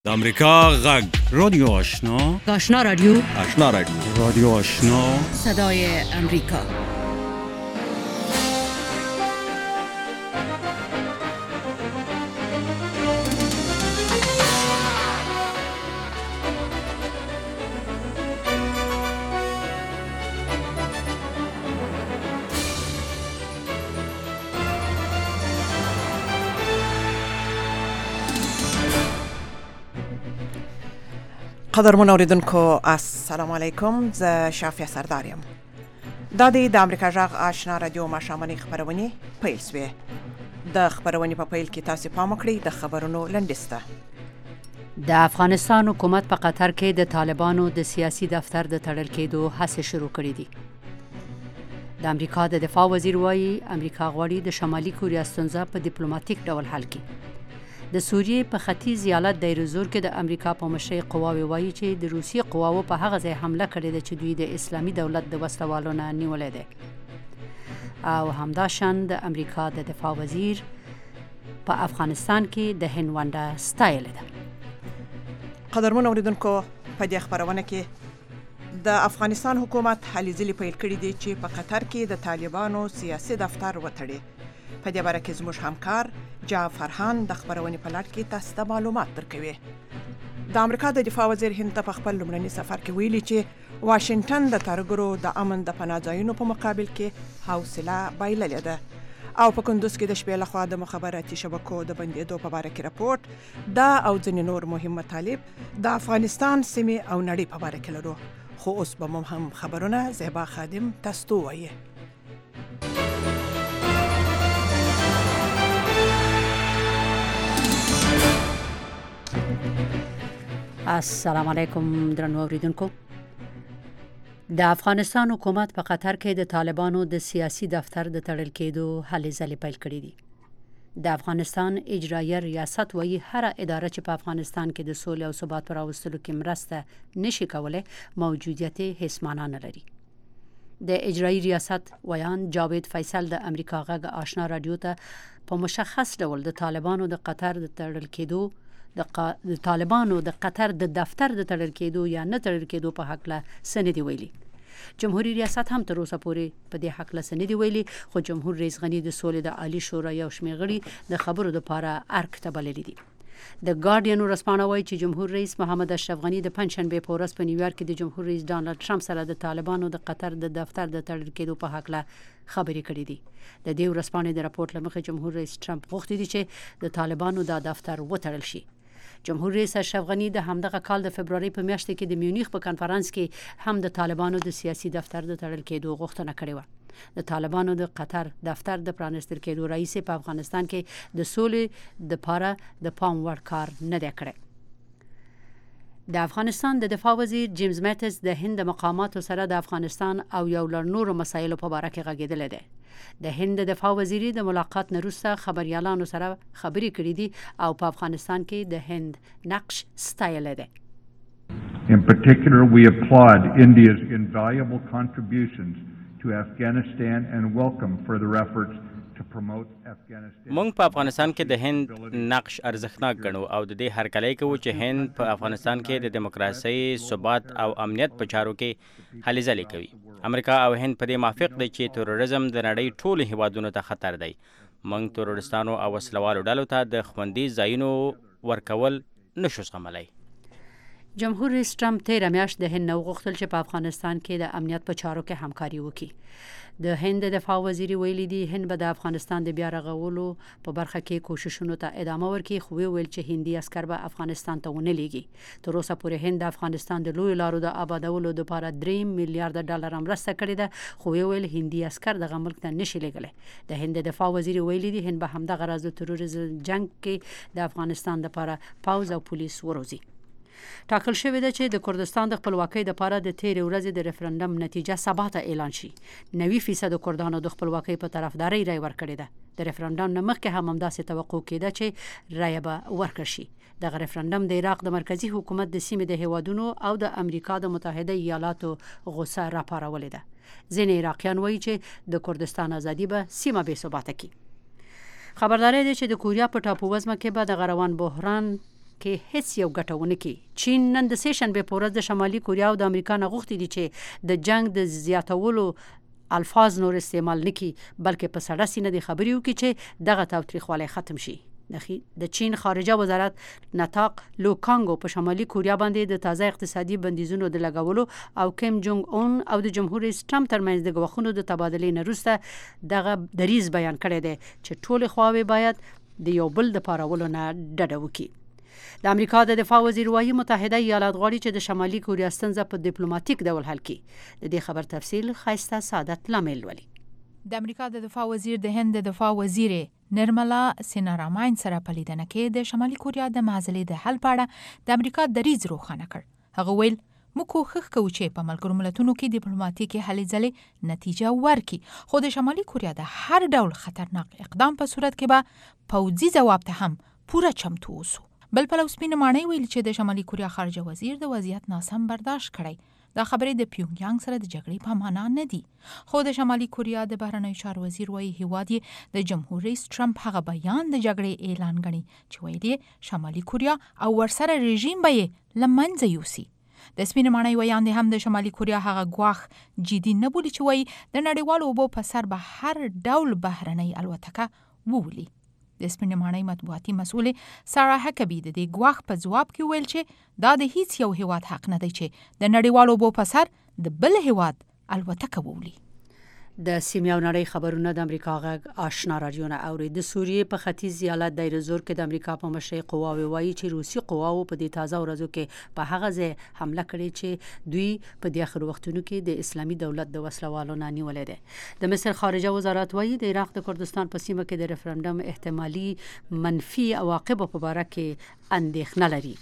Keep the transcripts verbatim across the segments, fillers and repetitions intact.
د امریکا غږ رادیو آشنا آشنا رادیو آشنا رادیو رادیو آشنا صدای امریکا. قدرمن اوریدونکو السلام علیکم. ز شافیه سرداریم. دا د امریکا غږ آشنا رادیو ماښامنۍ خبرونه پیل شوې. د خبرونې په پیل کې تاسو پام وکړئ د خبرونو لنډیسته. د افغانستان حکومت په قطر کې د طالبانو د سیاسي دفتر د تړل کېدو هڅې شروع کړې دي. د امریکا د دفاع وزیر وایي امریکا غواړي د شمالي کوریا ستونزه په ډیپلوماټیک ډول حل کړي. د سوریې په ختیځ ایالت دیر زور کې د امریکا په مشرۍ قواوې وایي چې د روسیې قواوو په هغه ځای حمله کړې ده چې دوی د اسلامي دولت د وسلوالو نه نیولې ده. او همداشان د امریکا د دفاع وزیر په افغانستان کې د هند ونډه ستایلې ده. قدرمن اوریدونکو په دې خبرونه کې د افغانستان حکومت هلې ځلې پیل کړې دي چې په قطر کې د طالبانو سیاسي دفتر وتړي. په دې باره کې زموږ همکار جعفر خان د خبرونې په لړ کې تاسو ته معلومات درکوي. د امریکا د دفاع وزیر هند ته په خپل لومړني سفر کې ویلي چې واشنگټن د ترګرو د امن د پناه ځایونو په مقابل کې حوصله بایللې ده. او په کندوز کې د شپې لخوا د مخابراتي شبکو د بندېدو په باره کې راپورټ دا او ځینې نور مهم مطالب د افغانستان سیمې او نړۍ په باره کې لرو. خو اوس به مو هم خبرونه زیبا خادم تاسو ته وایي. السلام علیکم درنو اوریدونکو. د افغانستان حکومت په قطر کې د طالبانو د سیاسي دفتر د تړل کېدو هلې ځلې پیل کړې دي. د افغانستان اجرایه ریاست وایي هر اداره چې په افغانستان کې د سولې او ثبات پر راوستلو کې مرسته نشي کولای موجودیت هیڅ معنا نه لري. د اجرایي ریاست ویان جاوید فیصل د امریکا غږ آشنا رادیو ته په مشخص ډول د طالبانو د قطر د تړل کېدو د ق... طالبانو د قطر د دفتر د تړل کېدو یا نه تړل کېدو په حق له سندې ویلي. جمهوریت ریاست هم تر اوسه پورې په دې حق له سندې ویلي. خو جمهور رئیس غنی د سولې د عالی شورا یو شمېر غړي د خبرو لپاره ارګ ته بللي دي. د ګارډین ورځپاڼه وایي چې جمهور رئیس محمد اشرف غنی د پنځشنبې په ورځ په نیویارک کې د جمهور رئیس ډانلډ ټرمپ سره د طالبانو د قطر د دفتر د تړل کېدو په حق له خبرې کړې دي. د دې ورځپاڼې د راپورټ له مخې جمهور رئیس ټرمپ غوښتي دي چې د طالبانو د دفتر وتړل شي. جمهور رئیس اشرف غنی د همدغه کال د فبرवरी په میاشت کې د میونخ په کانفرنس کې هم د طالبانو د سیاسي دفتر د تړل کېدو غوښتنه کړې و. د طالبانو د قطر دفتر د پرانستل کېدو رئیس په افغانستان کې د سولې د لپاره د پام وړ کار نه دی کړی. د افغانستان د دفاع وزیر جیمز میټس د هند مقاماتو سره د افغانستان او یو لړ نورو مسایلو په اړه کې غږېدلی دی. د هند د دفاع وزیر د ملاقات نه وروسته خبريالانو سره خبرې کړې دي او په افغانستان کې د هند نقش ستایلی دی. In particular, we applaud India's invaluable contributions to Afghanistan and welcome further efforts to promote Afghanistan. موږ په افغانستان کې د هند نقش ارزښتناک ګڼو او د دې هرکلی کوو چې هند په افغانستان کې د دیموکراسۍ، ثبات او امنیت په چارو کې هلې ځلې کوي. امریکا او هند په دې موافق دي چې تروریزم د نړۍ ټولو هیوادونو ته خطر دی. موږ تروریستانو او وسلوالو ډلو ته د خوندي ځایونو ورکول نشو زغملی. جمهور رئیس ټرمپ تیره میاشت د هند نه وغوښتل چې په افغانستان کې د امنیت په چارو کې همکاري وکړي. د هند د دفاع وزیر ویلي دي هند به د افغانستان د بیا رغولو په برخه کې کوششونو ته ادامه ورکړي. خو ویل چې هندي عسکر به افغانستان ته ونه لیږي. تر اوسه پورې هند د افغانستان د لوی لارو د آبادولو لپاره درې میلیارډ ډالر مرسته کړې ده. خو ویل هندي عسکر دغه ملک ته نشي لیږلی. د هند د دفاع وزیر ویلي دي هند به همدغه راز د تروریزم جنگ کې د افغانستان لپاره پوځ او پولیس وروزي. ټاکل شوې ده چې د کردستان د خپلواکۍ لپاره د تیرې ورځې د ریفرندم نتیجه سبا ته اعلان شي. نوي فیصد کردانو د خپلواکۍ په طرفدارۍ رای ورکړې ده. د ریفرندم نه مخکې هم همداسې توقع کېده چې رای به ورکړل شي. دغه ریفرندم د عراق د مرکزی حکومت د سیمې د هیوادونو او د امریکا د متحده ایالاتو غوسه راپارولې ده. ځینې عراقیان وایي چې د کردستان ازادي به سیمه بې ثباته کړي. خبرداری دی چې د کوریا په ټاپووزمه کې به د غروان بحران کې هیڅ یو ګټه ونه کړي. چین نن د سې شنبې په ورځ د شمالي کوریا او د امریکا نه غوښتي دي چې د جنگ د زیاتولو الفاظ نور استعمال نکي، بلکې په سړه سینه د خبرې وکړي چې دغه تاوتریخوالی ختم شي. د چین خارجه وزارت نتاق لوکانګو په شمالي کوریا باندې د تازه اقتصادي بندیزونو د لګولو او کیم جونګ اون او د جمهور رئیس ټرمپ ترمنځ د غوښتنو د تبادلې نه وروسته دغه دریځ بیان کړی دی چې ټولې خواوې باید د یو بل د پارولو نه ډډه وکړي. د امریکا د دفاع وزیر وايي متحده ایالات غواړي چې د شمالي کوریا ستونزه په ډیپلوماټیک ډول حل کړي. د دې خبر تفصیل خایسته سعادت لامل ولي. د امریکا د دفاع وزیر د هند د دفاع وزیر نرملا سیناراماین سره په لیدنه کې د شمالي کوریا د معضلې د حل په اړه د امریکا دریځ روښانه کړ. هغه ویل موږ کوښښ کوو چې په ملګرو ملتونو کې ډیپلوماټیکي هلې ځلې نتیجه ورکړي، خو د شمالي کوریا د هر ډول خطرناک اقدام په صورت کې به پوځي ځواب ته هم پوره چمتو اوسو. بل پلو سپینه ماڼۍ ویل چې د شمالي کوریا خارجه وزیر د وضعیت ناسم برداشت کړی. دا خبرې د پیونګ یانګ سره د جګړې په معنا نه دي، خو د شمالي کوریا د بهرنیو چارو وزیر وايي هیواد یې د جمهور رئیس ټرمپ هغه بیان د جګړې اعلان غني چې ویلي شمالي کوریا او ورسره رژیم به یې له منځه یوسي. د سپینه ماڼۍ ویاندې هم د شمالي کوریا هغه ګواښ جدي نه بولي چې وایي د نړیوالو اوبو په سر به هر ډول بهرنۍ الوتکه وولي. د سپینې ماڼۍ مطبوعاتي مسؤلې سارا هکبي د دې ګواښ په ځواب کې ویل چې دا د هیڅ یو هیواد حق نه دی چې د نړیوالو اوبو په سر د بل هیواد الوتکه وولي. د سیمې او نړۍ خبرونه د امریکا غږ آشنا رادیو نه اوري. د سوریې په ختیځ ایالت دایره زور کې د امریکا په مشرۍ قواوې وایي چې روسي قواو په دې تازه ورځو کې په هغه ځای حمله کړې چې دوی په دې اخر وختونو کې د اسلامي دولت د وسلوالو نه نیولې ده. د مصر خارجه وزارت وایي د عراق د کردستان په سیمه کې د ریفرندم احتمالي منفي عواقب په اړه کې اندېښنه لري.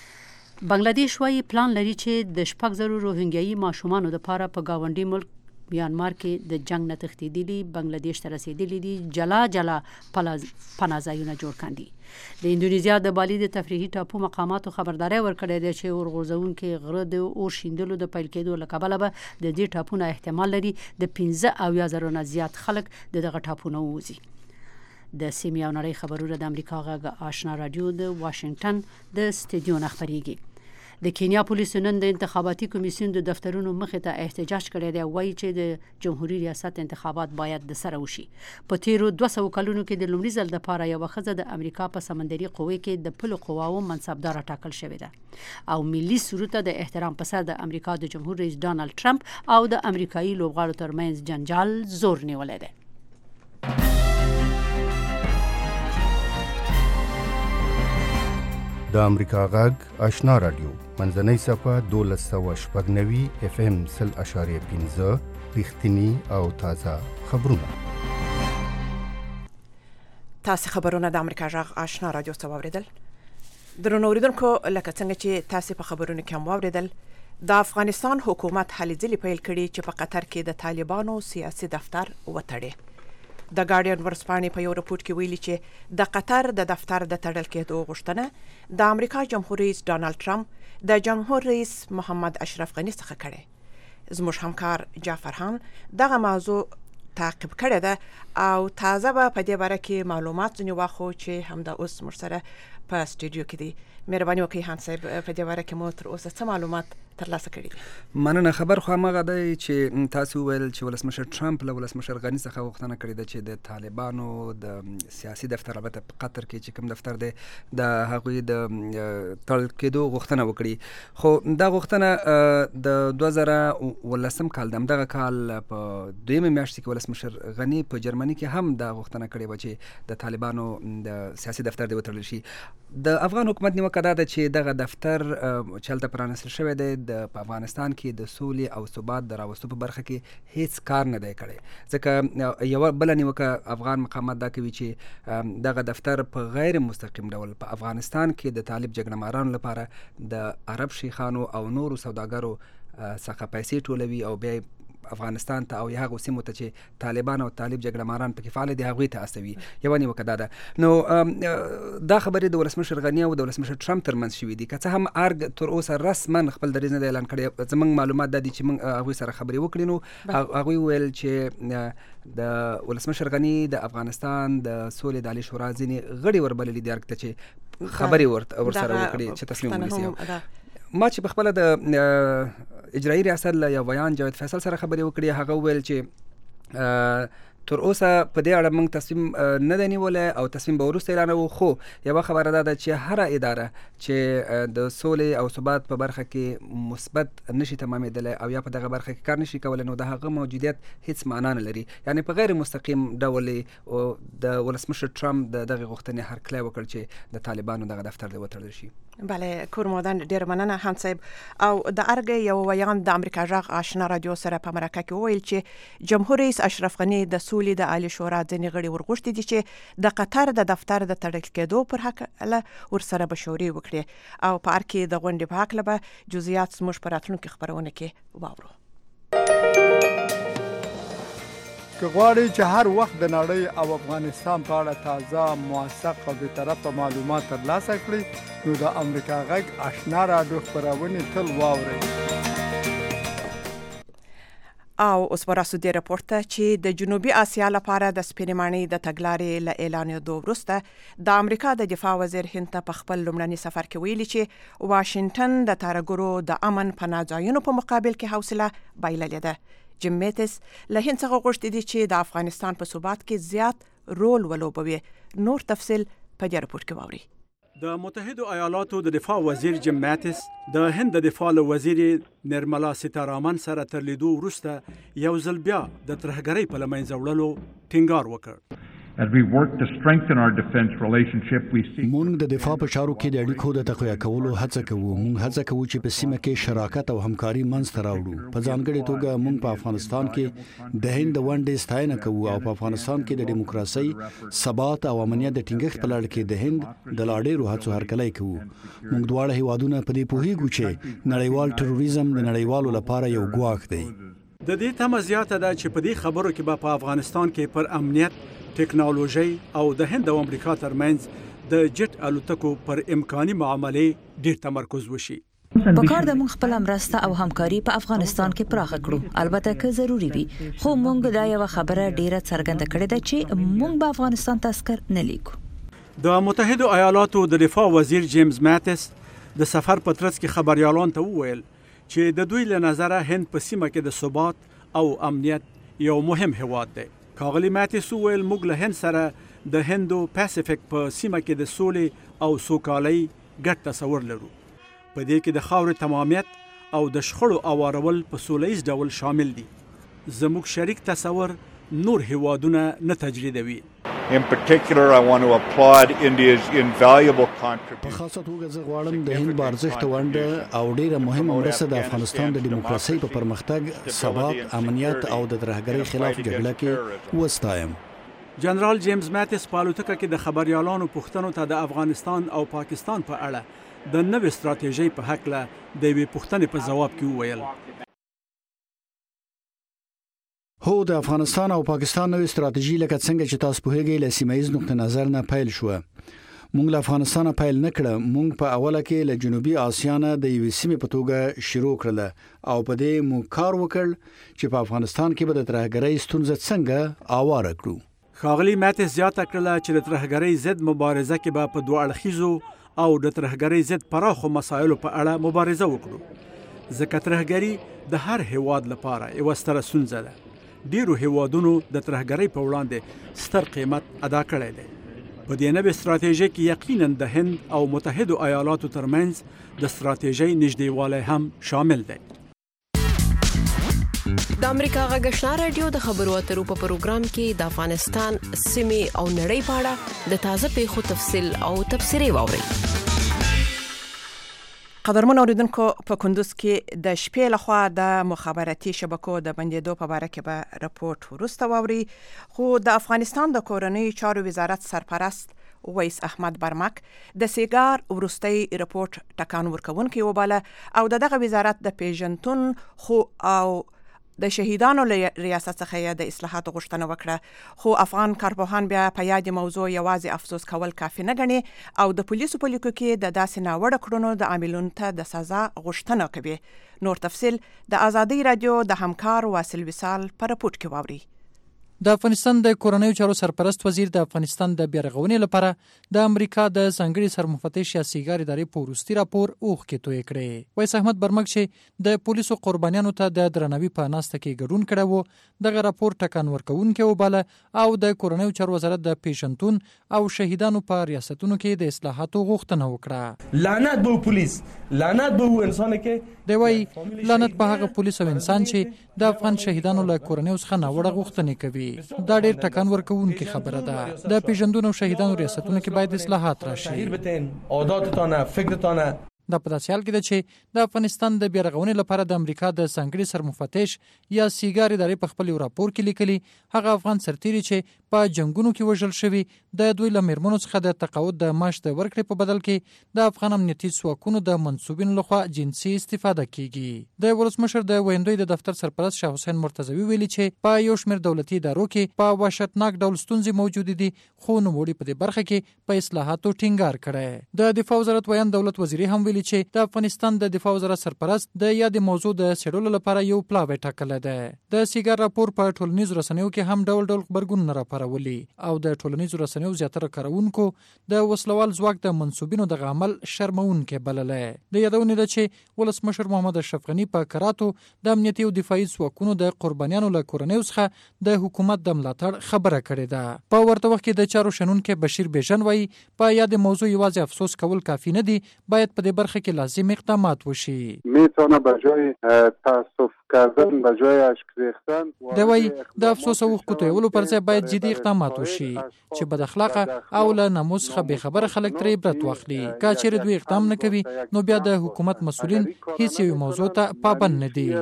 بنگلاديش وایي پلان لري چې د شپږ زرو روهینګیایي ماشومانو لپاره په گاونډي ملک میانمار کې د جنگ نه تښتېدلي بنگلاديش ته رسېدلي دي جلا جلا پناهځایونه جوړ کاندي. د اندونیزیا د بالي د تفریحي ټاپو مقاماتو خبرداري ورکړې ده چې اورغورځونکي غره د اور شیندلو د پیل کېدو له کبله به د دې ټاپو نه احتمال لري د پنځه اویا زرو نه زیات خلک د دغه ټاپو نه ووځي. د سیمې او نړۍ خبرونه د امریکا غږ آشنا رادیو د واشنگټن د استودیو نه خبريږي. د کینیا پولیسو نن د انتخاباتي کمیسیون د دفترونو مخې ته احتجاج کړی دی، وایي چې د جمهوریت ریاست انتخابات باید د سره وشي. په تیرو دوه سوو کلونو کې د لومړي ځل لپاره یوه ښځه د امریکا په سمندري قوې کې د پلو قواو منصبداره ټاکل شوې ده او ملي سرود ته د احترام په سر د امریکا د جمهور رئیس ډانلډ ټرمپ او د امریکایي لوبغاړو ترمنځ جنجال زور نیولی دی. د امریکا غږ آشنا رادیو منځنۍ صفحه دولس سوه شپږ نوي اف ام سل اشاریه پنځه رښتینی او تازه خبرونه. تاسو خبرونه د امریکا غږ آشنا رادیو څخه واوریدل. درنو اوریدونکو لکه څنګه چې تاسو په خبرونو کې هم واوریدل، د افغانستان حکومت هلې ځلې پیل کړي چې په قطر کې د طالبانو سیاسي دفتر وتړي. د ګارډین ورسپانې په یو رپورټ کې ویلي چې د قطر د دفتر د تړل کېدو غوښتنه د امریکا جمهور رئیس ډانلډ ټرمپ د جمهور رئیس محمد اشرف غني څخه کړي. زموږ همکار جعفر خان دغه موضوع تعقیب کړی ده او تازه به په دې باره کې معلومات ځنې واخلو چې همدا اوس موږ سره په استودیو کې دي. مهرباني وکړئ خان صاحب په دې باره کې مو تر اوسه څه معلومات ترلاسه کړي دي؟ مننه. خبر خو هماغه دی چې تاسو ویل چې ولسمشر ټرمپ له ولسمشر غني څخه غوښتنه کړې ده چې د طالبانو د سیاسي دفتر البته په قطر کې چې کوم دفتر دی د هغوی د تړل کېدو غوښتنه وکړي، خو دا غوښتنه د دوه زره اوولسم کال د همدغه کال په دویمه میاشت کې ولسمشر غني په جرمني کې هم دا غوښتنه کړې وه چې د طالبانو د سیاسي دفتر دی وتړل شي. د افغان حکومت نیوکه دا ده چې دغه دفتر چې هلته پرانستل شوی دی په افغانستان کې د سولې او ثبات د راوستو په برخه کې هیڅ کار نه دی کړی، ځکه یوه بله نیوکه افغان مقامات دا کوي چې دغه دفتر په غیر مستقیم ډول په افغانستان کې د طالب جګړه مارانو لپاره د عرب شیخانو او نورو سوداګرو څخه پیسې ټولوي او بیا افغانستان ته او هغه سیمو ته چې طالبان او طالب جګړه ماران پکې فعال دي هغوی ته استوي. یوه نیوکه دا ده. نو دا خبرې د ولسمشر غني او د ولسمشر ټرمپ ترمنځ شوي دي، که څه هم ارګ تر اوسه رسما خپل دریځ نه دی اعلان کړی. زموږ معلومات دا دي چې موږ هغوی سره خبرې وکړې، نو هغوی ویل چې د ولسمشر غني د افغانستان د سولې د عالي شورا ځینې غړي وربللي دي ارګ ته چې خبرې ورسره وکړي چې تصمیم ونیسي. ما چې په خپله د اجرایي ریاست له یو ویان جاوید فیصل سره خبرې وکړې، هغه وویل چې تر اوسه په دې اړه موږ تصمیم نه دی نیولی او تصمیم به وروسته اعلانوو، خو یوه خبره دا ده چې هره اداره چې د سولې او ثبات په برخه کې مثبت نشي تمامېدلی او یا په دغه برخه کې کار نشي کولی، نو د هغه موجودیت هیڅ معنا نه لري. یعنې په غیر مستقیم ډول د ولسمشر ټرمپ د دغې غوښتنې هرکلی وکړ چې د طالبانو دغه دفتر دی وتړل شي. بله کور مودن ډیر مننه هم صاحب. او د ارګ یو ویان د امریکا غږ آشنا رادیو سره په مرکه کې وویل چې جمهور رئیس اشرف غنی د سولې د عالی شورا ځینې غړي ورغوښتي دي چې د قطر د دفتر د تړل کېدو پر حق له ورسره مشورې وکړي او په ار کې د غونډې په حق له جزئیات زموږ په راتلونکي خبرونه کې واورو. که غواړئ چې هر وخت د نړۍ او افغانستان په اړه تازه، موثق او بېطرفه معلومات ترلاسه کړئ، نو د امریکا غږ آشنا راډیو خپرونې تل واورئ. او اوس به راسو دې راپورټ ته چې د جنوبي اسیا لپاره د سپینې ماڼۍ د تګلارې له اعلانېدو وروسته د امریکا د دفاع وزیر هند ته په خپل لومړني سفر کې ویلي چې واشنګټن د ترهګرو د امن پناه ځایونو په مقابل کې حوصله بایللې ده. جیم میتس له هند څخه غوښتي دي چې د افغانستان په ثبات کې زیات رول ولوبوي. نور تفصیل په دې راپورټ کې واورئ. د متحدو ایالاتو د دفاع وزیر جیم میتس د هند د دفاع وزیر نرملا سیتارامن سره تر لیدو وروسته یو ځل بیا د ترهګرۍ په لمنځه وړلو ټینګار وکړ. As we work to strengthen our defense relationship, we seek مونږ د دفاع په چارو کې د اړیکو د تقویه کولو هڅه کوو. مونږ هڅه کوو چې په سیمه کې شراکت او همکاري منځته راوړو. په ځانګړي توګه مونږ په افغانستان کې د هند د ونډې ستاینه کوو او په افغانستان کې د دیموکراسي، ثبات او امنیت د ټینګښت په لړ کې د هند د لا ډېرو هڅو هرکلی کوو. مونږ دواړه هیوادونه په دې پوهیږو چې نړیوال تروریزم د نړیوالو لپاره یو ګواښ دی. د دې تمه زیاته ده چې په دې خبرو کې به په افغانستان کې پر امنیت، ټیکنالوژي او د هند او امریکا ترمنځ د جټ الوتکو پر امکاني معاملې ډیر تمرکز وشي. په کار د مونږ خپل مرسته او همکاري په افغانستان کې پراخه کړو، البته که ضروری وي، خو مونږ دا یو خبره ډیره څرګنده کړې ده چې مونږ به افغانستان تذکر نه لیکو. د متحدو ایالاتو د دفاع وزیر جیمز ماتس د سفر په ترڅ کې خبريالان ته وویل چې د دوی له نظره هند په سیمه کې د ثبات او امنیت یو مهم هیواد دی. کاغلی ماتس وویل موږ له هند سره د هندو پاسفیک په سیمه کې د سولې او سوکالۍ ګډ تصور لرو. په دې کې د خاورې تمامیت او د شخړو اوارول په سولهییز ډول شامل دي. زموږ شریک تصور نور هیوادونه نه تجربوي. In particular, I want to applaud India's invaluable contribution. په خاصه توګه زه غواړم د هند بارزښت ونډه او ډیره مهمه مرسته د افغانستان د دیموکراسي په پرمختګ، ثبات، امنیت او د ترهګرۍ خلاف جګړه کې وستایم. جنرال جیمز ماتس په الوتکه کې د خبريالانو پوښتنو ته د افغانستان او پاکستان په اړه د نوې ستراتیژۍ په حق له د یوې پوښتنې په جواب کې وویل. هو د افغانستان او پاکستان نوې ستراتیژي لکه څنګه چې تاسو په هغه له سیمایي نقطه نظر نه پیل شو. مونږ له افغانستان پیل نکړه، مونږ په اوله کې له جنوبي اسیا نه د یوې سیمې په توګه شروع کړل او په دې مو کار وکړ چې په افغانستان کې به د ترهګرۍ ستونزه څنګه اواره کړو. ښاغلي ماتس زیاته کړله چې د ترهګرۍ ضد مبارزه کې به په دوه اړخیزو او د ترهګرۍ ضد پراخو مسایلو په اړه مبارزه وکړو. ځکه ترهګري د هر هیواد لپاره یوه ستره ستونزه ده. ډیرو هیوادونو د ترهګرۍ په وړاندې ستر قیمت ادا کړی دی. په دې نوې ستراتیژۍ کې یقینا د هند او متحدو ایالاتو ترمنځ د ستراتیژۍ نږدېوالی هم شامل دی. د امریکا غږ آشنا رادیو د خبرو اترو په پروګرام کې د افغانستان، سیمې او نړۍ په اړه د تازه پیښو تفصیل او تبصرې واورئ. قدرمن اوریدونکو، په کندوز کې د شپې لخوا د مخابراتي شبکو د بندیدو په اړه کې به راپورټ وروسته واوري. خو د افغانستان د کورنۍ چارو وزارت سرپرست ویس احمد برمک د سیګار وروستي راپورټ ټکان ورکونکي وباله او دغه وزارت د پیژنتون خو او د شهیدانو ریاست څخه د اصلاحاتو غوښتنه وکړه. خو افغان کارپوهان بیا په یادې موضوع یوازې افسوس کول کافي نه ګڼي او د پولیسو په لیکو کې د داسې ناوړه کړنو د عاملونو ته د سزا غوښتنه کوي. نور تفصیل د آزادۍ رادیو د همکار واصل وصال په راپورټ کې واوري. د افغانستان د کورنیو چارو سرپرست وزیر د افغانستان د بیارغونې لپاره د امریکا د ځانګړي سرمفتش یا سیګار ادارې په وروستي راپور اوښکې تویې کړې. وایس احمد برمک چې د پولیسو قربانیانو ته د درناوي په ناسته کې ګډون کړی و، دغه راپور ټکان ورکوونکی وباله او د کورنیو چارو وزارت د پیژندون او شهیدانو په ریاستونو کې د اصلاحاتو غوښتنه وکړه. لعنت به پولیس، لعنت به انسان کې دی وایي لعنت په هغه پولیس او انسان چې د افغان شهیدانو له کورنیو څخه ناوړه غوښتنې کوي. دا ډېر ټکان ورکوونکی خبره ده. د پیژندون او شهیدانو ریاستونو کې باید اصلاحات راشي. عاداتتانه، فکرتانه دا په داسې حال کې ده چې د افغانستان د بیارغونې لپاره د امریکا د ځانګړي سرمفتش یا سیګار ادارې په خپل یو راپور کې لیکلي هغه افغان سرتیري چې په جنگونو کې وژل شوي د دوی له میرمنو څخه د تقاعد د معاش د ورکړې په بدل کې د افغان امنیتي ځواکونو د منصوبینو لخوا جنسي استفاده کیږي. د ولسمشر د ویندوی د دفتر سرپرست شاه حسین مرتضوی ویلي چې په یو شمېر دولتي ادارو کې په وحشتناک ډول ستونزې موجود دي، خو نوموړي په دې برخه کې په اصلاحاتو ټینګار کړی. د دفاع وزارت ویان دولت وزیري هم ویلي چې د افغانستان د دفاع وزارت سرپرست د یادې موضوع د څېړلو لپاره یو پلاوی ټاکلی دی. د سیګار راپور په ټولنیزو رسنیو کې هم ډول ډول خبرګونونه راپارولي او د ټولنیزو رسنیو زیاتره کاروونکو د وسلوال ځواک د منصوبینو دغه عمل شرمونکی بللی. د یادونې ده چې ولسمشر محمد اشرف غني په کراتو د امنیتي او دفاعي ځواکونو د قربانیانو له کورنیو څخه د حکومت د ملاتړ خبره کړې ده. په ورته وخت کې د چارو شنونکی بشیر بیژن وایي په یادې موضوع یوازې افسوس کول کافی نه دي، باید په دې برخه کې لازم اقدامات وشي. میتونه به جای تاسف کردن به جای اشک ریختن دی وایي د افسوس او اوښکو تویولو پر ځای باید جدي اقدامات وشي چې بد اخلاقه او له ناموس څخه بېخبره خلک ترې عبرت واخلي. که چیرې دوی اقدام نه کوي نو بیا د حکومت مسؤلین هیڅ یوې موضوع ته پابند نه دي.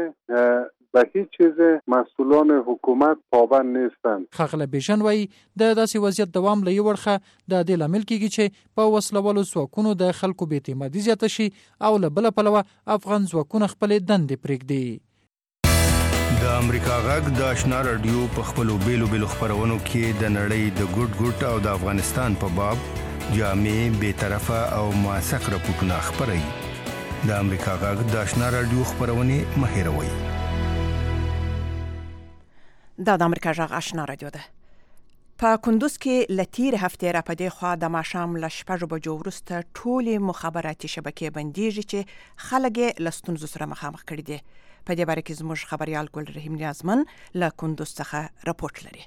به هیچ چیز مسئولان حکومت پابند نیستند. ښاغلی بیژن وایي د داسې وضعیت دوام له یو اړخه د دې لامل کیږي چې په وسلوالو ځواکونو د خلکو بې اعتمادي زیاته شي او له بله پلوه افغان ځواکونه خپلې دندې پرېږدي. د امریکا غږ د آشنا رادیو په خپلو بیلو بیلو خپرونو کې د نړۍ د ګوټ ګوټ او د افغانستان په باب جامع، بېطرفه او موثق راپورټونه خپروي. د امریکا غږ د آشنا رادیو خپرونې مه هېروئ. دا د امریکا غږ آشنا رادیو ده. په کندوز کې له تېرې هفتې را په دې خوا د ماښام له شپږو بجو وروسته ټولې مخابراتي شبکې بندېږي چې خلک یې له ستونزو سره مخامخ کړي دي. په دې باره کې زموږ خبریال ګل رحیم نیازمن له کندوز څخه راپورټ لري.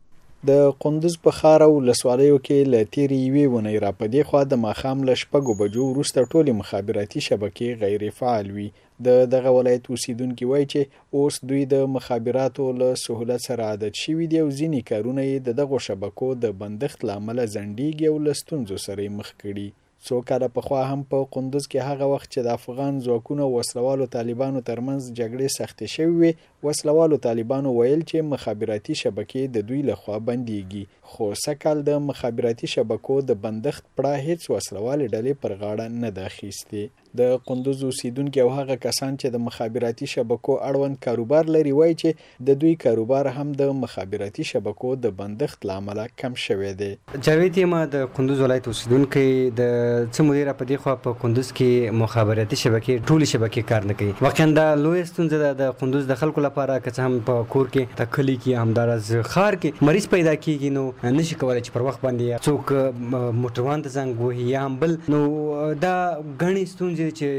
د قندوز په ښار او ولسوالیو کې له تېرې یوې اونۍ را په دې خوا د ماښام له شپږو بجو وروسته ټولې مخابراتي شبکې غیر فعال وي. د دغه ولایت اوسیدونکي وایي چې اوس دوی د مخابراتو له سهولت سره عادت شوي دي او ځینې کارونه یې د دغو شبکو د بندښت له امله ځنډېږي او له ستونزو سره یې مخ کړي. څو کاله پخوا هم په قندوز کې هغه وخت چې د افغان ځواکونو او وسلوالو طالبانو ترمنځ جګړې سختې شوې وې، وسلوالو طالبانو ویل چې مخابراتي شبکې د دوی لخوا بندېږي، خو سږکال د مخابراتي شبکو د بندښت پړه هیڅ وسلوالې ډلې پر غاړه نه ده اخیستې. د قندوز اوسیدونکي او هغه کسان چې د مخابراتي شبکو اړوند کاروبار لري وایي چې د دوی کاروبار هم د مخابراتي شبکو د بندښت له امله کم شوی دی. جاوید یم د قندوز ولایت اوسیدونکی د څه مودې را په دې خوا په قندوز کې مخابراتي شبکې ټولې شبکې کار نه کوي. واقعا دا لویه ستونزه ده د قندوز د خلکو لپاره، که څه هم په کور کې په کلي کې همداراز ښار کې مریض پیدا کېږي نو نشي کولی چې پر وخت باندې څوک موټروان ته زنګ ووهي یا هم بل، نو دا ګڼې ستونزې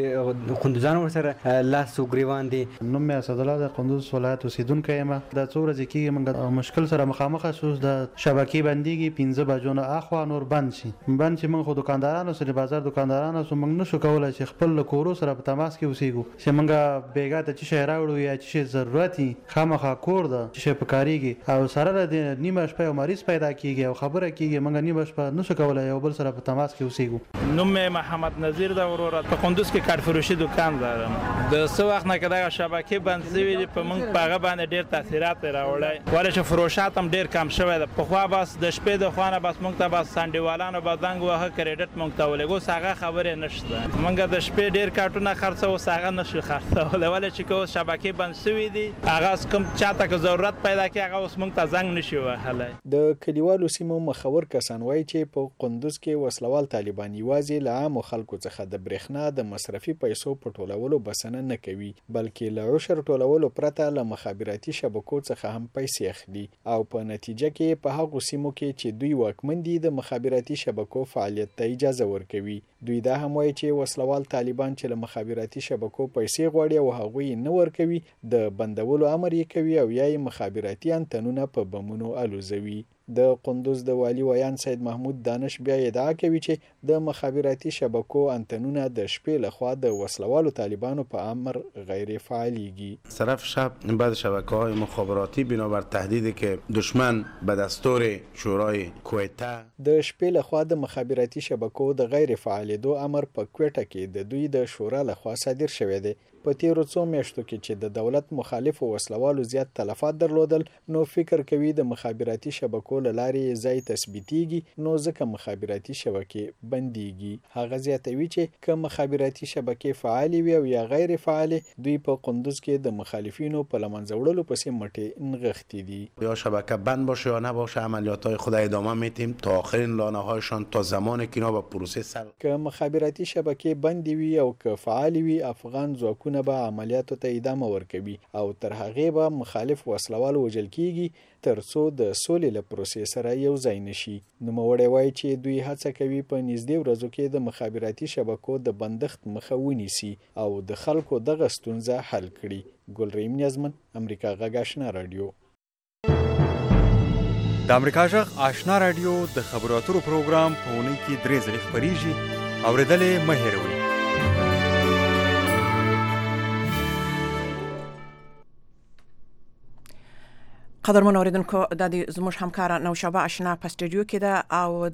چې قندوزان ورسره لاس و ګریوان دي. نوم مې اسدالله د قندوز ولایت اوسیدونکی یم. دا څو ورځې کېږي موږ مشکل سره مخامخ شو، د شبکې بندېږي پنځه بجو نه اخوا نور بند شي. بند چې موږ خو دکاندارانو سره بازار دکاندارانو سره موږ نشو کولی چې خپل له کورو سره په تماس کې اوسېږو چې موږ بیګا ته څه شی راوړو یا څه شی ضرورت وي، خامخا کور ده څه شی پکارېږي او سره د نیمه شپه یو مریض پیدا کېږي او خبره کېږي، موږ نیمه شپه نشو کولی یو بل سره په تماس کې اوسېږو. نوم مې محمد نظیر ده وروره. په قندوز کې کارفروشي دکان دارم. د څه وخت نه که دغه شبکې بند شوي دي په موږ په هغه باندې ډېر تاثیرات یې راوړی، ولې چې فروشات هم ډېر کم شوی ده. پخوا بس د شپې د خوا نه بس موږ ته بس سنډیوالانو به زنګ واهه کریډټ موږ ته ولېږه، اوس هغه خبرې نشته. موږ د شپې ډېر کارټونه خرڅوو، اوس هغه نشو خرڅولی، ولې چې که اوس شبکې بند شوي دي هغه کوم چاته که ضرورت پیدا کړي هغه اوس موږ ته زنګ نشي وهلی. د کلیوالو سیمو مخور کسان وایي چې په قندوز کې وسلوال طالبان یوازې له عامو خلکو څخه د برېښنا د د مصرفي پیسو په ټولولو بسنه نه کوي بلکې له عشر ټولولو پرته له مخابراتي شبکو څخه هم پیسې اخلي او په نتیجه کې په هغو سیمو کې چې دوی واکمن دي د مخابراتي شبکو فعالیت ته اجازه ورکوي. دوی دا هم وایي چې وسلوال طالبان چې له مخابراتي شبکو پیسې غواړي او هغوی نه ورکوي د بندولو امر یې کوي او یا یې مخابراتي انتنونه په بمونو الوزوي. د قندوز د والی ویان سید محمود دانش بیا ادعا کوي چې د مخابراتي شبکو انتنونه د شپې لخوا د وسلوالو طالبانو په امر غیر فعالیږي. طرف شب بعد شبکه‌های مخابراتی بنابر تهدیدی که دشمن به دستور شورای کویته د شپې لخوا د مخابراتي شبکو د غیر فعالیدو امر په کویټه کې د دوی د شورا لخوا صادر شوی دی. په تیرو څو میاشتو کې چې د دولت مخالفو وسلوالو زیات تلفات درلودل نو فکر کوي د مخابراتي شبکو له لارې ځای تثبیتیږي نو ځکه مخابراتي شبکې بنديږي. هغه زیاتوي چې که مخابراتي شبکې فعالي وي او یا غیر فعالي دوی په قندوز کې د مخالفینو په لمنځه وړلو پسې مټې نغښتي دي. یا شبکه بند باشه یا نباشه عملیات‌های خود ادامه میدیم تا آخرین لانه‌هایشان تا زمانی که اینا به پروسه سر که مخابراتي شبکې بندي وي او که فعالي وي افغان ځواکونه به عملیاتو ته ادامه ورکوي او تر هغې به مخالف وسلوال وژل کیږي تر څو د سولې له پروسې سره یو ځای نشي. نوموړی وایي چې دوی هڅه کوي په نږدې ورځو کې د مخابراتي شبکو د بندښت مخه ونیسي او د خلکو دغه ستونزه حل کړي. ګلریم نیازمن، امریکا غږ آشنا رادیو. د امریکا غږ آشنا رادیو د خبرو اترو پروګرام په اونۍ کې درې ځلې خپریږي. اورېدل یې مه هېروئ. قدرمن اوریدونکو د دې زموږ همکار نوشابه آشنا په سټوډیو کې ده او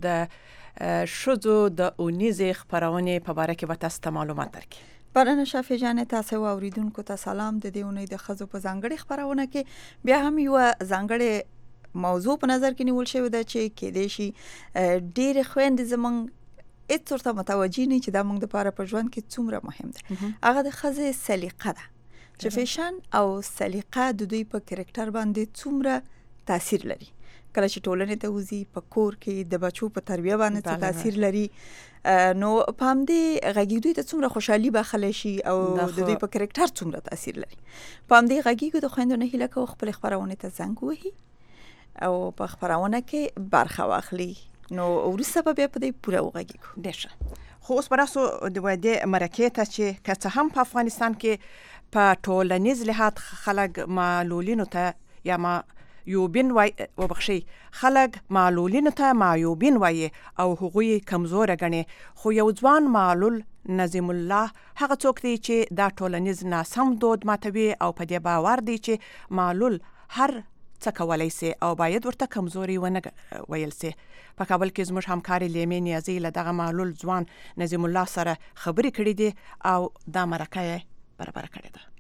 د شذو د اونیزې خبرونه په اړه کې به تاسو ته معلومات درکړي. پرانه شافي جان تاسو اوریدونکو ته سلام. د دې اونۍ د خزو په ځانګړي خبرونه کې بیا هم یو ځانګړي موضوع په نظر کې نیول شوی ده چې کې دې شي ډېر خويند زمونږ اته متوجي نه چې د موږ لپاره په ژوند کې څومره مهم ده. هغه د خزې سلیقه ده چې فیشن او سلیقه د دوی په کریکټر باندې څومره تاثیر لري. کله چې ټولنې ته وزي په کور کې د بچو په تربیه باندې تاثیر لري نو په همدې غږیدو ته څومره خوشحالي بخلی شي او د دوی په کریکټر څومره تاثیر لري. په همدې غږیږو د خویندو نه هیله کوو خپل خبرونه ته زنګ وهي او په خبرونه کې برخه واخلي. نو وروسته به بیا په دې پوره وغږیږو. ډېر خو اوس به راسو د واده مرکې ته چې که څه هم په افغانستان کې په ټولنیز لحاظ خلک معلولینو ته یا ما یوبین وای وبخشي خلک معلولینو ته معیوبین وای او هغوی کمزور غني خو یو ځوان معلول نظیم الله هغه څوک دی چې دا ټولنیز ناسم دود ماتوي او په دې باور دی چې معلول هر څه کولای شي او باید ورته کمزوري ونه ویل شي. په کابل کې زموږ همکاري لیمې نیازي له دغه معلول ځوان نظیم الله سره خبرې کړې دي او دا مرکه برابر کړی ده.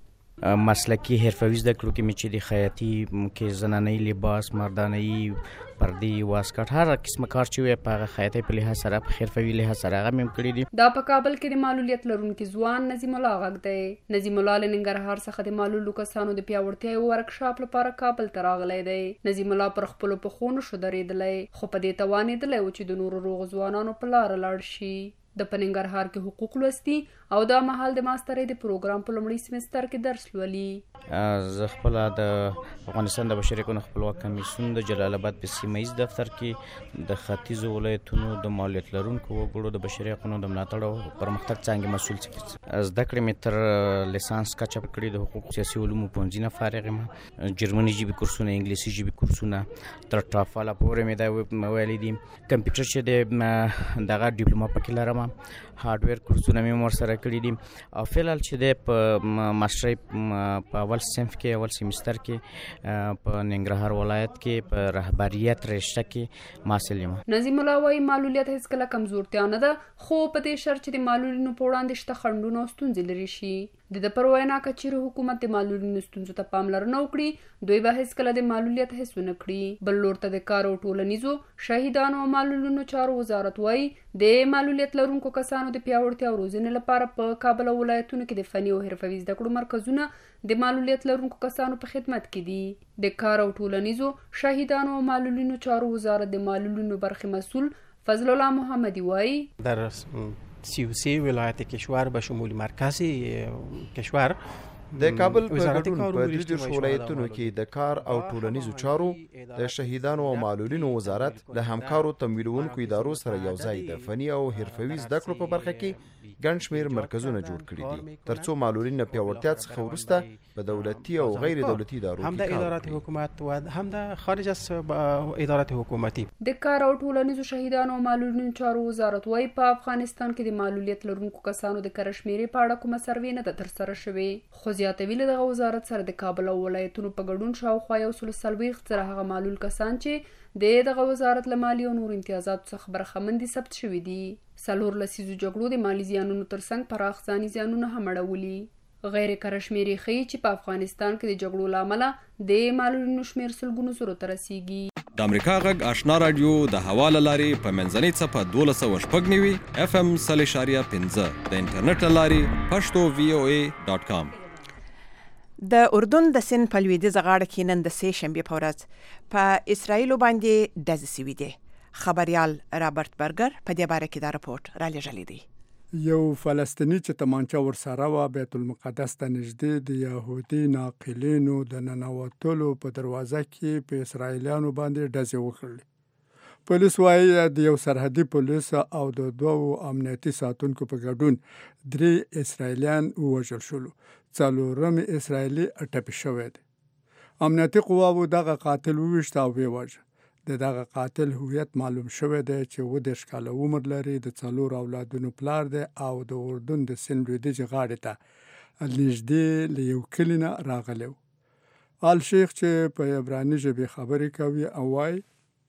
مسلکی حرفوي زده کړو کې چې د خیاطي کې زنانه لباس مردانه پردي واسکټ هر قسم کار چې وي په خیاطي په لحاظ سره په حرفوي لحاظ سره هغه مم کړی دي. دا په کابل کې د معلولیت لرونکو ځوان نظیم الله غږ دی. نظیم الله لنګرهار څخه د معلولو کسانو د پیاوړتیا ورکشاپ لپاره کابل ته راغلی دی. نظیم الله پر خپل په خونو شو درېدلی خو په دې توانېدلی و چې د نورو روغ ځوانانو په لار لاړ شي. د پننګرهار کې حقوق لوستي او دا مهال د ماسترۍ د پروګرام په لومړي سمستر کې درس لولي. زه خپل د افغانستان د بشري حقوقو خپلواک کمیسیون د جلال آباد په سیمه ییز دفتر کې د ختیځو ولایتونو د معلولیت لرونکو وګړو د بشري حقوقو د ملاتړ او پرمختګ څانګې مسؤل څخه زده کړې مې تر لیسانس کچه کړې د حقوق سیاسي علومو پوهنځي نه فارغ یم. جرمني ژبې کورسونه انګلیسي ژبې کورسونه تر ټافل پورې مې دا ویلي دي. کمپیوټر چې د دغه ډیپلوما پکې لرم هارډویر کورسونه مې ور سره کړی دي او فعلال چې د په ماسترۍ په اول صنف کې اول سیمستر کې په ننګرهار ولایت کې په رهبریت رشته کې محصل یم. نظیم الله وايي معلولیت هیڅ کله کمزورتیا نه ده خو په دې شرط چې د معلولینو په وړاندې شته خنډونه او ستونزې لري شي. د د پروینا کچېره حکومت د معلولینو ستونزو ته پاملرنه وکړي دوی به هیڅ کله د معلولیت هیڅ ونه کړي. بل لور ته د کار او ټولنیزو شهیدانو او معلولینو چارو وزارت وايي د معلولیت لرونکو کسانو د پیاوړتیا او روزنې لپاره په کابل ولایتونو کې د فني او حرفوي زده کړو مرکزونه د معلولیت لرونکو کسانو په خدمت کې دي. د کار او ټولنیزو شهیدانو او معلولینو چارو وزارت د معلولینو برخې مسؤل فضل الله محمدي وايي در سی و سه ولایت کشور به شمول مرکزی کشور د کابل په ګډون په دریدش ولایتونو کې د کار او ټولنیزو چارو د شهیدانو او معلولینو وزارت له همکارو تمویلونکو ادارو سره یوځای د فني او حرفوي زده کړو په برخه کې ګڼ شمېر مرکزونه جوړ کړي دي ترڅو معلولین له پیاوړتیا څخه وروسته په دولتي او غیر دولتي ادارو هم د ادارات حکومت و هم د خارج از ادارات حکومتي د کار او ټولنیزو شهیدانو او معلولینو چارو وزارت وايي په افغانستان کې د معلولیت لرونکو کسانو د کارشمیري په اړه کومه سروې نه ده ترسره شوې خو زیاتوي له دغه وزارت سره د کابل او ولایتونو په ګډون شاوخوا یو سل څلوېښت زره هغه معلول کسان چې د دغه وزارت له مالي او نور امتیازاتو څخه برخمن دي ثبت شوي دي څلور لسیزو جګړو د مالي زیانونو ترڅنګ پراخ ځاني زیانونه هم اړولي غیر کارشمیري ښیي چې په افغانستان کې د جګړو له امله د معلولینو شمېر سلګونو زرو ته رسیږي د امریکا غږ آشنا رادیو د هوا له لارې په منځنۍ څپه دولس سوه شپږ نوي اف ام سل اشاریه پنځه د انټرنیټ له لارې پښتو وی او ای ډاټ کام د اردن د سند په لویدیځه غاړه کې نن د سې شنبې په ورځ په اسرایلو باندې ډزې سوي دي خبريال رابرټ برګر په دې باره کې دا رپورټ را لېږلی دی یو فلسطینی چې تمانچه ورسره وه بیت المقدس ته نږدې د یهودي ناقلینو د ننوتلو په دروازه کې په اسرایلیانو باندې ډزې وکړلې پولیس وایي د یو سرحدي پولیس او د دوو امنیتي ساتونکو په ګډون درې اسرایلیان ووژل شولو څلورم اسرایلي ټپي شوی دی امنیتي قواوو دغه قاتل وویشت او ویې د دغه قاتل هویت معلوم شوی دی چې اووه دېرش کاله عمر لري د څلورو اولادونو پلار دی او د اردن د سند لویدیځې غاړې ته نږدې له یو کلي نه راغلی و آل شیخ چې په عبراني ژبې خبرې کوي او وایي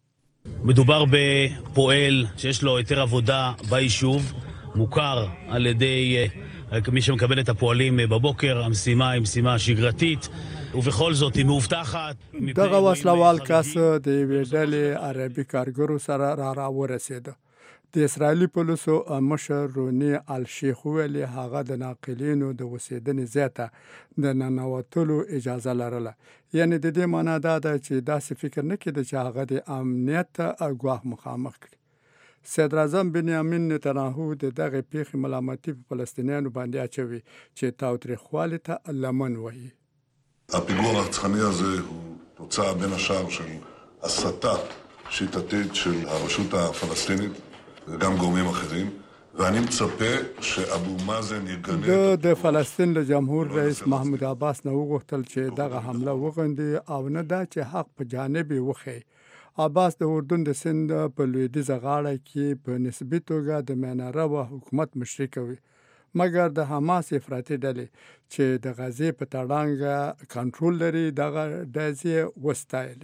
מדובר בפועל שיש לו היתר עבודה ביישוב, מוכר על ידי מי שמקבל את הפועלים בבוקר, המשימה היא משימה שגרתית, ובכל זאת היא מאובטחת. דغه وسلوال کس د یوې ډلې عربي کارګرو سره را راورسېده. د اسرائیلي پولیسو مشر رونی الشیخ ویلي هغه د ناقلینو د اوسېدنې ځای ته د ننوتلو اجازه لرله. یعنې د دې معنا دا ده چې داسې فکر نه کېده چې هغه د امنیت ګواښ مخامخ کړي. صدراعظم بنیامین نتنیاهو د دغې پیښې ملامتي په فلسطینیانو باندې اچوي چې تاوتریخوالي ته لمن وهي. הפיגוע הרצחני הזה הוא תוצאה בין השאר של הסתה שיטתית של הרשות הפלסטינית וגם גורמים אחרים, ואני מצפה שאבו מאזן יגנה د فلسطین د جمهور رئیس محمود عباس نه وغوښتل چې دغه حمله وغندي او نه دا چې حق په جانب وخی. عباس د اردن د سند په لویدیځه غاړه کې په نسبي توګه د میناره حکومت مشري کوي. مګر د حماس افراطي ډلې چې د غزې په تړانګه کنټرول لري دغه ډزې وستایلې.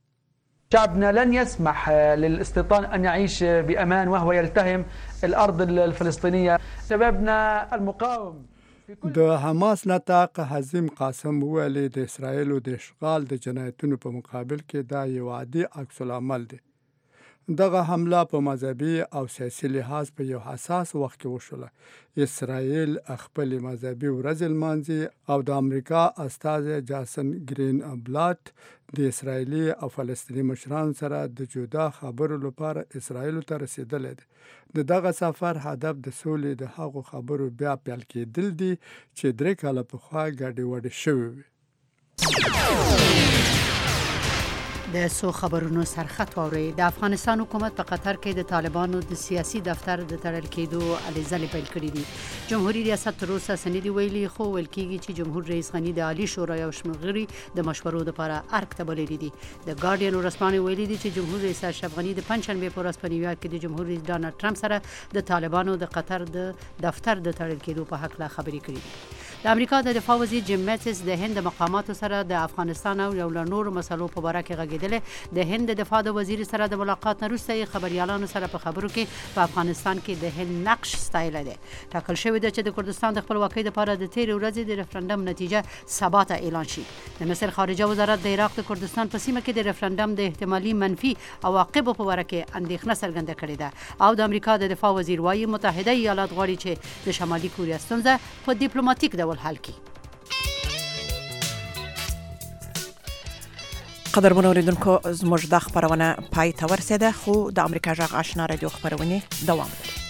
شعبنا لن يسمح للاستيطان أن يعيش بأمان وهو يلتهم الأرض الفلسطينية. شبابنا المقاوم د حماس نطاق حزیم قاسم ویلي د اسرائیلو د اشغال د جنایتونو په مقابل کې دا یو عادي عکس العمل دی. دغه حمله په مذهبي او سیاسي لحاظ په یو حساس وخت کې وشوله. اسرائیل خپل مذهبي ورځ لمانځي او د امریکا استازی جاسن گرین بلاټ د اسرائیلي او فلسطیني مشرانو سره د جدا خبرو لپاره اسرائیل ته رسیدلی دی. د دغه سفر هدف د سولې د هغو خبرو بیا پیل کېدل دي چې درې کاله پخوا ګډې وډې شوې وي. د سو خبرونو سرخط واوري د افغانستان حکومت په قطر کې د طالبانو د سیاسي دفتر د تړل کېدو الیزل پیل کړی دي. جمهوریت ریاست تر اوسه سندې ویلي خو ویل کېږي چې جمهور رئیس غنی د عالی شورا یو شمېر غړي د مشورو لپاره ارګ ته بللي دي. د ګارډین ورسپانې ویلي دي چې جمهور رئیس اشرف غنی د پنځشنبه په ورځ په نیویارک کې د جمهور رئیس ډانلډ ټرمپ سره د طالبانو د قطر د دفتر د تړل کېدو په حق لا خبرې کړې دي. د امریکا د دفاع وزیر جیم میټس د هند مقاماتو سره د افغانستان او یو نور مسلو په اړه کې غږیدل. د هند د دفاع د وزیر سره د ملاقات نه وروسته خبريالانو سره په خبرو کې په افغانستان کې د هند نقش ستایل دي. ټاکل شوی دی چې د کردستان د خپلواکۍ لپاره د تیر ورځې د ریفرندم نتیجه سبا ته اعلان شي. د مصر خارجه وزارت د عراق د کردستان په سیمه کې د ریفرندم د احتمالي منفي عواقبو په اړه کې اندېښنه څرګنده کړې ده او د امریکا د دفاع وزیر وايي متحده ایالات غواړي چې د شمالي کوریا ستونزه په ډیپلوماټیک ډول حل کړي. قدرمن اوریدونکو زموږ د خبرونه پای ته ورسېده خو د امریکا غږ آشنا رادیو خبرونه دوام لري.